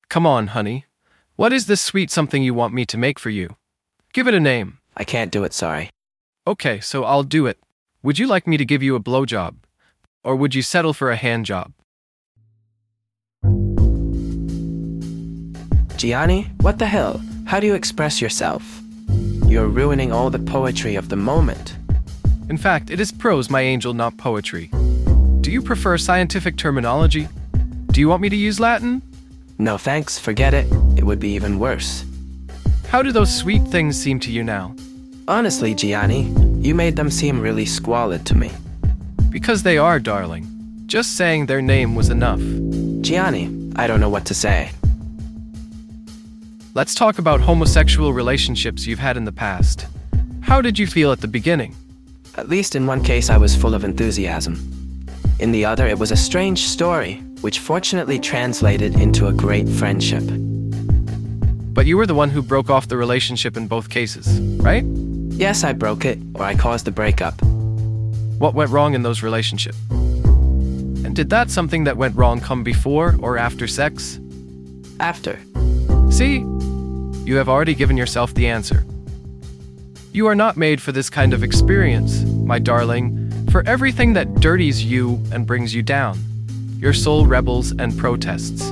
Come on, honey. What is this sweet something you want me to make for you? Give it a name. I can't do it, sorry. Okay, so I'll do it. Would you like me to give you a blowjob? Or would you settle for a hand job? Gianni, what the hell? How do you express yourself? You're ruining all the poetry of the moment. In fact, it is prose, my angel, not poetry. Do you prefer scientific terminology? Do you want me to use Latin? No thanks, forget it. It would be even worse. How do those sweet things seem to you now? Honestly, Gianni, you made them seem really squalid to me. Because they are, darling. Just saying their name was enough. Gianni, I don't know what to say. Let's talk about homosexual relationships you've had in the past. How did you feel at the beginning? At least in one case I was full of enthusiasm. In the other, it was a strange story, which fortunately translated into a great friendship. But you were the one who broke off the relationship in both cases, right? Yes, I broke it, or I caused the breakup. What went wrong in those relationships? And did that something that went wrong come before or after sex? After. See? You have already given yourself the answer. You are not made for this kind of experience, my darling, for everything that dirties you and brings you down. Your soul rebels and protests.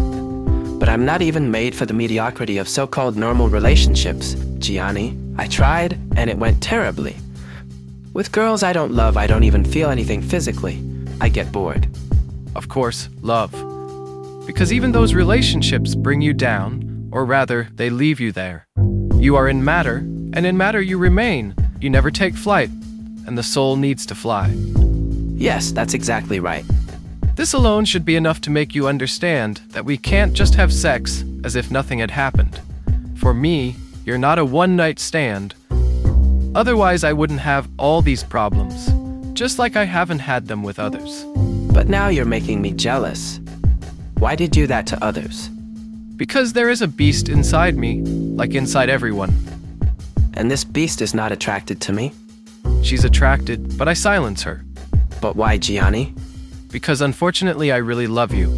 But I'm not even made for the mediocrity of so-called normal relationships, Gianni. I tried, and it went terribly. With girls I don't love, I don't even feel anything physically. I get bored. Of course, love. Because even those relationships bring you down, or rather, they leave you there. You are in matter, and in matter you remain. You never take flight, and the soul needs to fly. Yes, that's exactly right. This alone should be enough to make you understand that we can't just have sex as if nothing had happened. For me, you're not a one-night stand. Otherwise, I wouldn't have all these problems, just like I haven't had them with others. But now you're making me jealous. Why did you do that to others? Because there is a beast inside me, like inside everyone. And this beast is not attracted to me? She's attracted, but I silence her. But why, Gianni? Because unfortunately I really love you.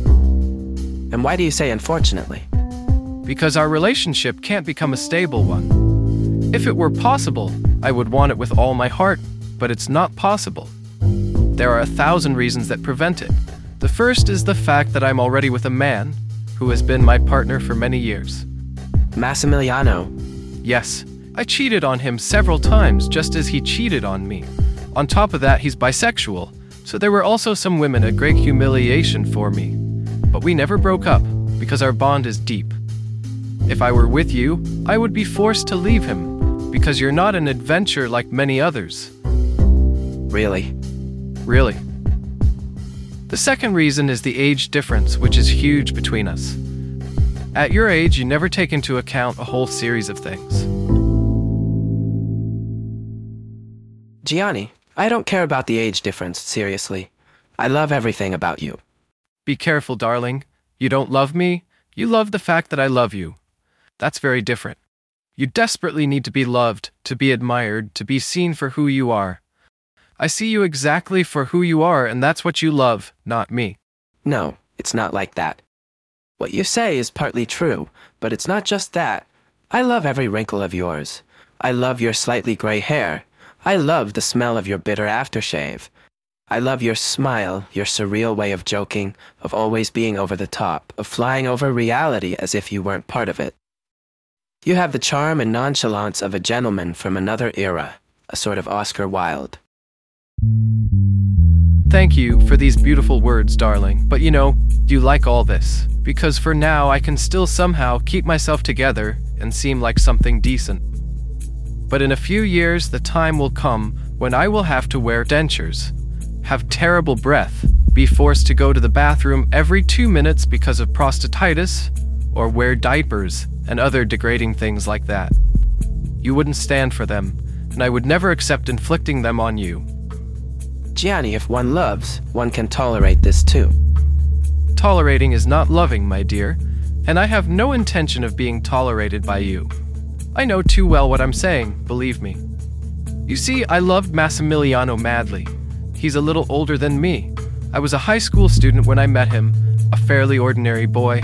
And why do you say unfortunately? Because our relationship can't become a stable one. If it were possible, I would want it with all my heart, but it's not possible. There are 1,000 reasons that prevent it. The first is the fact that I'm already with a man who has been my partner for many years. Massimiliano? Yes, I cheated on him several times just as he cheated on me. On top of that, he's bisexual, so there were also some women a great humiliation for me. But we never broke up because our bond is deep. If I were with you, I would be forced to leave him because you're not an adventure like many others. Really? Really. The second reason is the age difference, which is huge between us. At your age, you never take into account a whole series of things. Gianni, I don't care about the age difference, seriously. I love everything about you. Be careful, darling. You don't love me, you love the fact that I love you. That's very different. You desperately need to be loved, to be admired, to be seen for who you are. I see you exactly for who you are, and that's what you love, not me. No, it's not like that. What you say is partly true, but it's not just that. I love every wrinkle of yours. I love your slightly gray hair. I love the smell of your bitter aftershave. I love your smile, your surreal way of joking, of always being over the top, of flying over reality as if you weren't part of it. You have the charm and nonchalance of a gentleman from another era, a sort of Oscar Wilde. Thank you for these beautiful words, darling. But you like all this. Because for now, I can still somehow keep myself together and seem like something decent. But in a few years, the time will come when I will have to wear dentures, have terrible breath, be forced to go to the bathroom every 2 minutes because of prostatitis, or wear diapers and other degrading things like that. You wouldn't stand for them, and I would never accept inflicting them on you. Gianni, if one loves, one can tolerate this too. Tolerating is not loving, my dear, and I have no intention of being tolerated by you. I know too well what I'm saying, believe me. You see, I loved Massimiliano madly. He's a little older than me. I was a high school student when I met him, a fairly ordinary boy,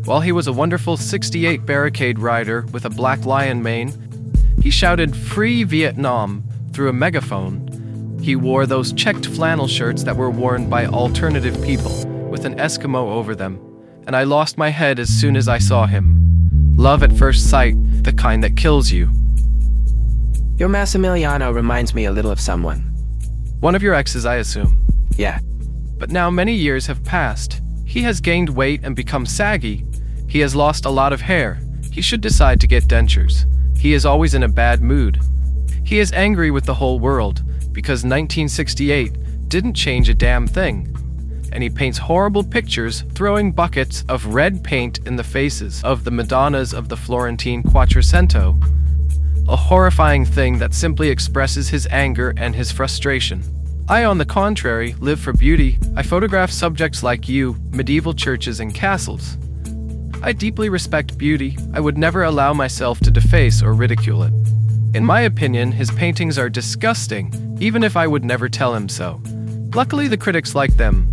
While he was a wonderful '68 barricade rider with a black lion mane, he shouted "Free Vietnam" through a megaphone. He wore those checked flannel shirts that were worn by alternative people, with an Eskimo over them, and I lost my head as soon as I saw him. Love at first sight, the kind that kills you. Your Massimiliano reminds me a little of someone. One of your exes, I assume. Yeah. But now many years have passed. He has gained weight and become saggy. He has lost a lot of hair. He should decide to get dentures. He is always in a bad mood. He is angry with the whole world because 1968 didn't change a damn thing. And he paints horrible pictures throwing buckets of red paint in the faces of the Madonnas of the Florentine Quattrocento. A horrifying thing that simply expresses his anger and his frustration. I, on the contrary, live for beauty. I photograph subjects like you, medieval churches and castles. I deeply respect beauty. I would never allow myself to deface or ridicule it. In my opinion, his paintings are disgusting, even if I would never tell him so. Luckily, the critics like them.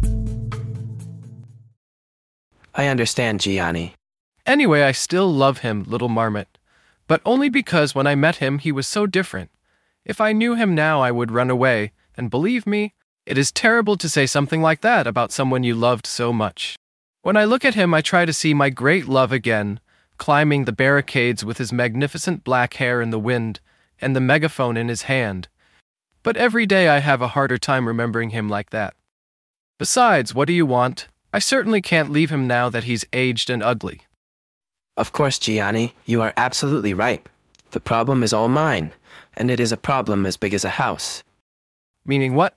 I understand, Gianni. Anyway, I still love him, little marmot. But only because when I met him, he was so different. If I knew him now, I would run away, and believe me, it is terrible to say something like that about someone you loved so much. When I look at him, I try to see my great love again, climbing the barricades with his magnificent black hair in the wind, and the megaphone in his hand. But every day I have a harder time remembering him like that. Besides, what do you want? I certainly can't leave him now that he's aged and ugly. Of course, Gianni, you are absolutely right. The problem is all mine, and it is a problem as big as a house. Meaning what?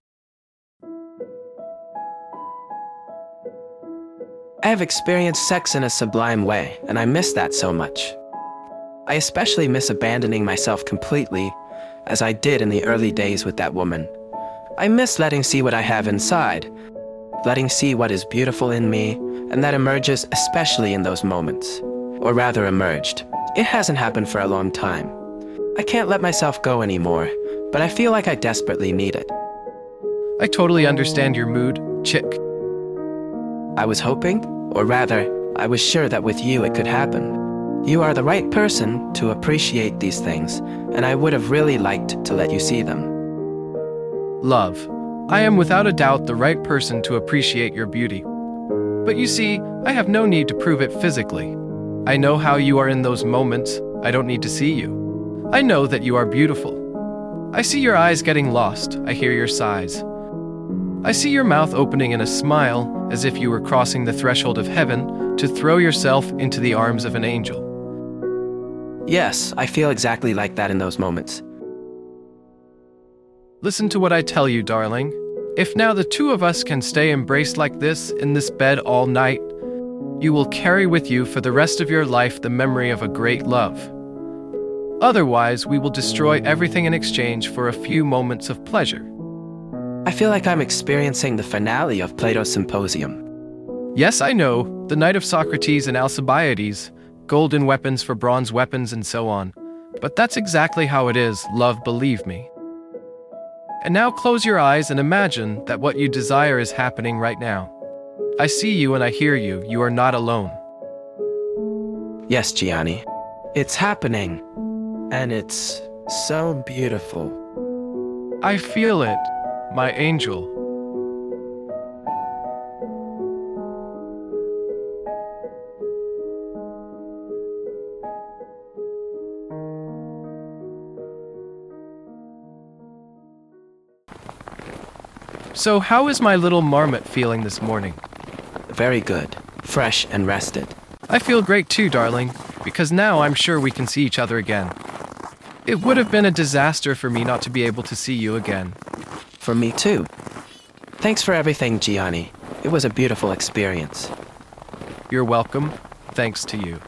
I have experienced sex in a sublime way, and I miss that so much. I especially miss abandoning myself completely, as I did in the early days with that woman. I miss letting see what I have inside, letting see what is beautiful in me, and that emerges especially in those moments. Or rather emerged. It hasn't happened for a long time. I can't let myself go anymore, but I feel like I desperately need it. I totally understand your mood, chick. I was hoping, or rather, I was sure that with you it could happen. You are the right person to appreciate these things, and I would have really liked to let you see them. Love, I am without a doubt the right person to appreciate your beauty. But you see, I have no need to prove it physically. I know how you are in those moments. I don't need to see you. I know that you are beautiful. I see your eyes getting lost. I hear your sighs. I see your mouth opening in a smile, as if you were crossing the threshold of heaven to throw yourself into the arms of an angel. Yes, I feel exactly like that in those moments. Listen to what I tell you, darling. If now the two of us can stay embraced like this in this bed all night, you will carry with you for the rest of your life the memory of a great love. Otherwise, we will destroy everything in exchange for a few moments of pleasure. I feel like I'm experiencing the finale of Plato's Symposium. Yes, I know, the night of Socrates and Alcibiades, golden weapons for bronze weapons and so on. But that's exactly how it is, love, believe me. And now close your eyes and imagine that what you desire is happening right now. I see you and I hear you. You are not alone. Yes, Gianni. It's happening. And it's so beautiful. I feel it, my angel. So how is my little marmot feeling this morning? Very good. Fresh and rested. I feel great too, darling, because now I'm sure we can see each other again. It would have been a disaster for me not to be able to see you again. For me too. Thanks for everything, Gianni. It was a beautiful experience. You're welcome. Thanks to you.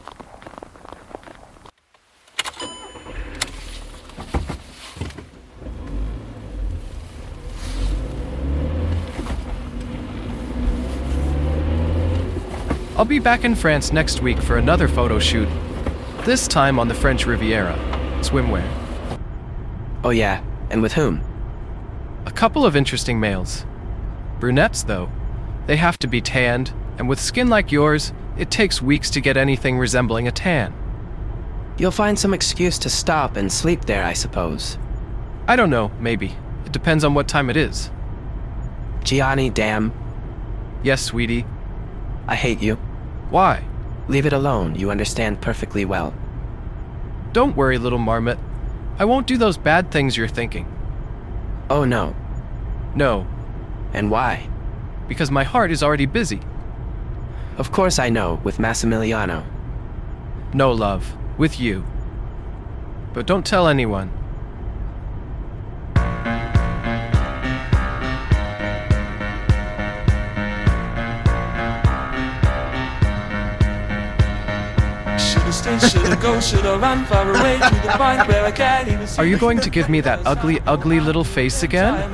I'll be back in France next week for another photo shoot, this time on the French Riviera, swimwear. Oh yeah, and with whom? A couple of interesting males. Brunettes, though. They have to be tanned, and with skin like yours, It takes weeks to get anything resembling a tan. You'll find some excuse to stop and sleep there, I suppose. I don't know, maybe. It depends on what time it is. Gianni, damn. Yes, sweetie. I hate you. Why? Leave it alone, you understand perfectly well. Don't worry, little marmot. I won't do those bad things you're thinking. Oh no. No, And why? because my heart is already busy. Of course I know, with Massimiliano. No, love. With you. But don't tell anyone. Are you going to give me that ugly, ugly little face again?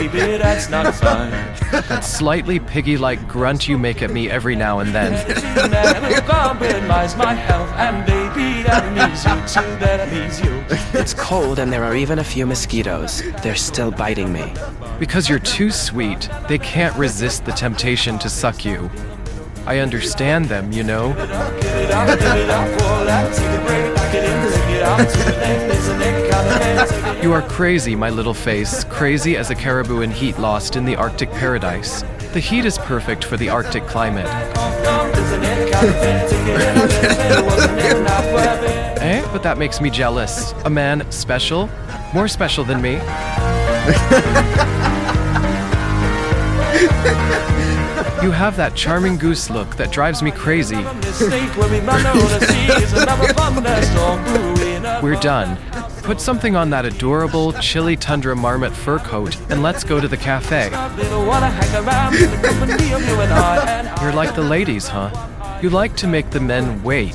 That slightly piggy-like grunt you make at me every now and then. It's cold and there are even a few mosquitoes. They're still biting me. Because you're too sweet, they can't resist the temptation to suck you. I understand them, you know. You are crazy, my little face, crazy as a caribou in heat lost in the Arctic paradise. The heat is perfect for the Arctic climate. But that makes me jealous. A man special, more special than me. You have that charming goose look that drives me crazy. We're done. Put something on that adorable chilly tundra marmot fur coat and let's go to the cafe. You're like the ladies, huh? You like to make the men wait.